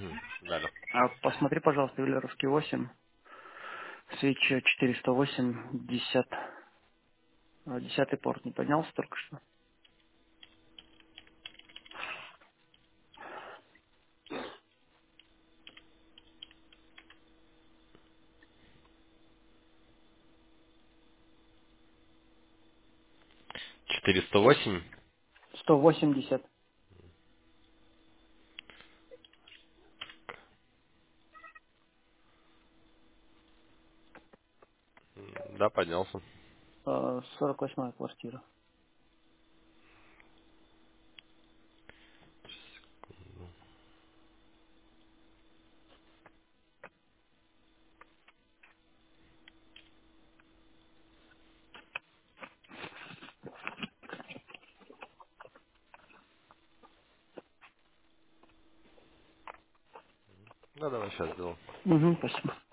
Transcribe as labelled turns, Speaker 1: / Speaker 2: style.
Speaker 1: Да, да.
Speaker 2: Посмотри, пожалуйста, Виллеровский 8, свеча 408, 10 порт не поднялся только что.
Speaker 1: 408.
Speaker 2: 180.
Speaker 1: Да, поднялся.
Speaker 2: 48 квартира.
Speaker 1: Да, давай сейчас сделаем.
Speaker 2: Угу, спасибо.